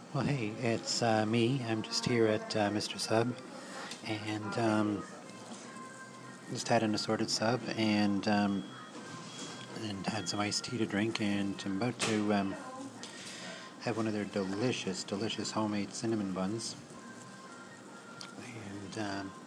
Well, hey, it's me. I'm just here at Mr. Sub, and just had an assorted sub, and had some iced tea to drink, and I'm about to have one of their delicious, delicious homemade cinnamon buns, and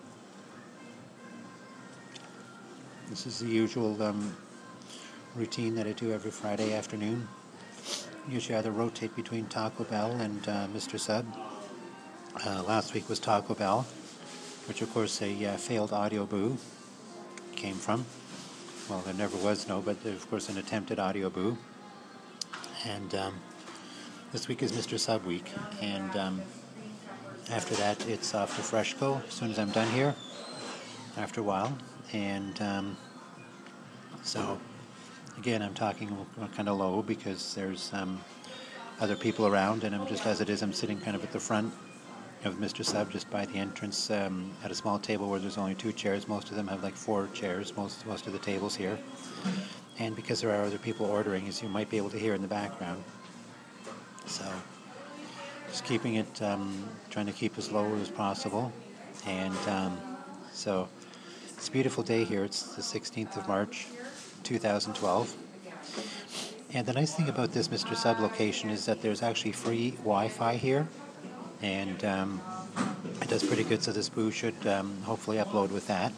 this is the usual routine that I do every Friday afternoon. Usually either rotate between Taco Bell and Mr. Sub. Last week was Taco Bell, which of course a failed audio boo came from. Well, there never was no, but of course an attempted audio boo. And this week is Mr. Sub week, and after that it's off to Freshco as soon as I'm done here, after a while. And so, again, I'm talking kind of low because there's other people around, and I'm just, as it is, I'm sitting kind of at the front of Mr. Sub, just by the entrance, at a small table where there's only 2 chairs. Most of them have like 4 chairs, most of the tables here. And because there are other people ordering, as you might be able to hear in the background. So, just keeping it, trying to keep as low as possible. And so, it's a beautiful day here. It's the 16th of March, 2012. And the nice thing about this Mr. Sub location is that there's actually free Wi-Fi here. And it does pretty good, so this boo should hopefully upload with that.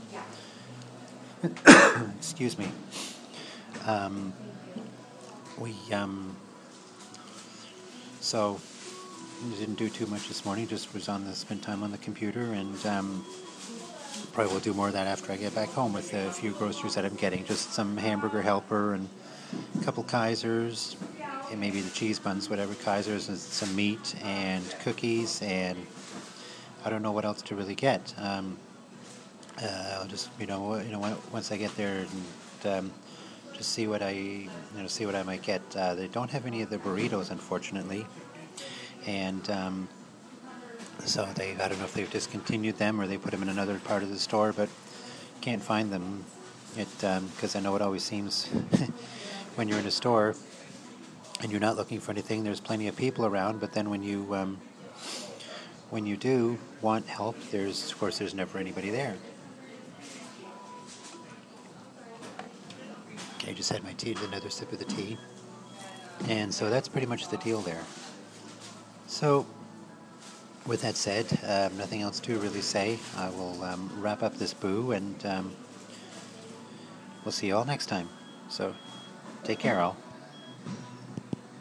Excuse me. So we didn't do too much this morning, just was spent time on the computer, and probably will do more of that after I get back home with a few groceries that I'm getting, just some hamburger helper and a couple Kaisers, and maybe the cheese buns, whatever, Kaisers, and some meat and cookies, and I don't know what else to really get. I'll just, once I get there, and just see what I might get. They don't have any of the burritos, unfortunately, and so I don't know if they've discontinued them or they put them in another part of the store, but can't find them. Because I know it always seems when you're in a store and you're not looking for anything, there's plenty of people around, but then when you do want help, there's never anybody there. Okay, I just had my tea, another sip of the tea, and so that's pretty much the deal there. So, with that said, nothing else to really say. I will wrap up this boo, and we'll see you all next time. So, take care, all.